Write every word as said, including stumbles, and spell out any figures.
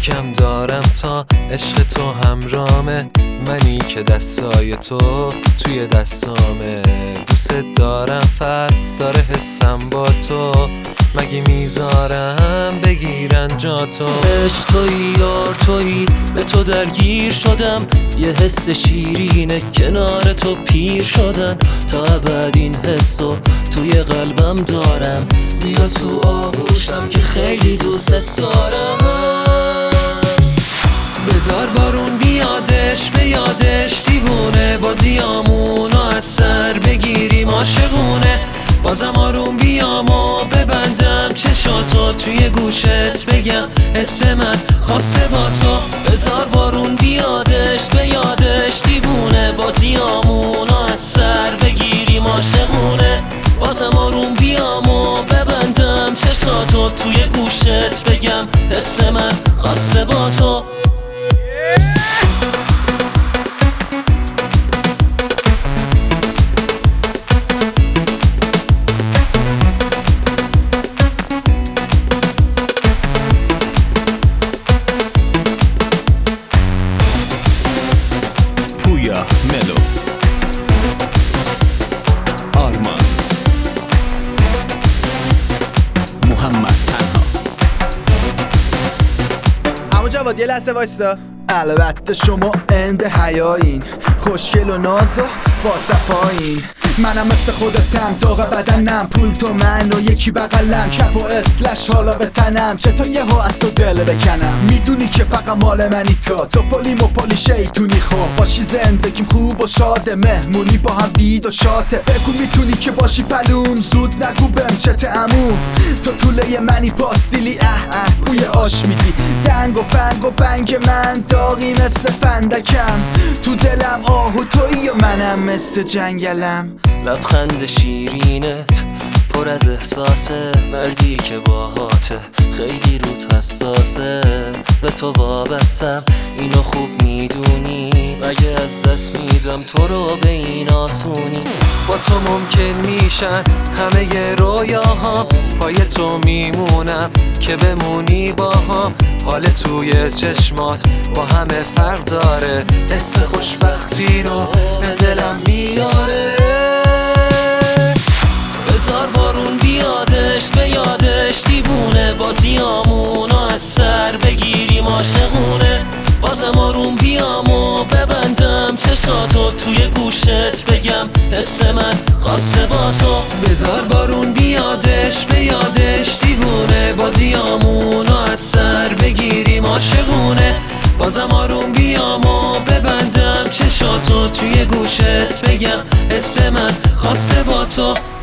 یکم دارم تا عشق تو همرامه، منی که دستای تو توی دستامه. دوست دارم فرد داره حسم با تو، مگه میذارم بگیرن جا تو. عشق تویی یار تویی، به تو درگیر شدم، یه حس شیرینه کنار تو پیر شدن. تا ابد این حسو توی قلبم دارم، بیا تو آغوشم که خیلی دوست دارم. بذار بارون بیادش به یادش، دیوونه بازیامونو از سر بگیریم عاشقونه. بازم آروم بیام و ببندم چشاتو، توی گوشت بگم حس من خاصه با تو. بذار بارون بیادش به یادش، دیوونه بازیامونو از سر بگیریم عاشقونه. بازم آروم بیام و ببندم چشاتو، توی گوشت بگم حس من خاصه با تو. پویا ملو، آرمان، محمد تنها. اما جواد یه لحظه وایستا. البته شما اند حیایین، خوشگل و ناز و با صفایین. منم مثل خودتم، داغ بدنم، پول تو من و یکی بغلم، کپ و اسلش حالا به تنم. چطور یهو از تو دل بکنم؟ میدونی که فقط مال منی تو، تو پولیم و پولی شیطونی. خوب باشی زندگیم خوب و شاده، مهمونی با هم بید و شاته. بگو میتونی که باشی پلوم، زود نگو بهم چته عمو. تو طوله منی پاستیلی، اه اه بوی آش میدی. دنگ و فنگ و بنگ من داغی مثل فندکم، تو دلم آهو تویی و منم مثل جنگلم. لبخند شیرینت پر از احساسه، مردی که باهاته خیلی روت حساسه. به تو وابستم اینو خوب میدونی، مگه از دست میدم تو رو به این آسونی. با تو ممکن میشن همه ی رویاها، پای تو میمونم که بمونی با هم. حال توی چشمات با همه فرق داره، حس خوشبختی رو به دلم میاره. بذار بارون بیادش به یادش، دیوونه بازیامونو از سر بگیریم عاشقونه. بازم آروم بیام و ببندم چشاتو، توی گوشت بگم حس من خاصه با تو. بذار بارون بیادش به یادش، دیوونه بازیامونو از سر بگیریم عاشقونه. بازم آروم بیام و ببندم چشاتو، توی گوشت بگم حس من خاصه با تو.